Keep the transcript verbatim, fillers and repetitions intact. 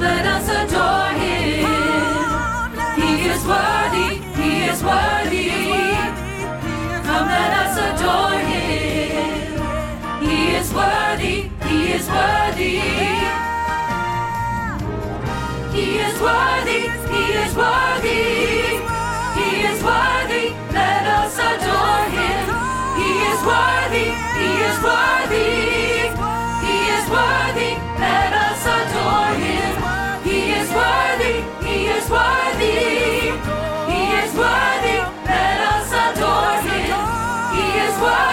let us adore him. He is worthy, he is worthy. Come, let us adore him. He is worthy, he is worthy. He is worthy, he is worthy. He is worthy, let us adore him. He is worthy, he is worthy. He is worthy, let us adore him. He is worthy, he is worthy. He is worthy, let us adore him. He is worthy.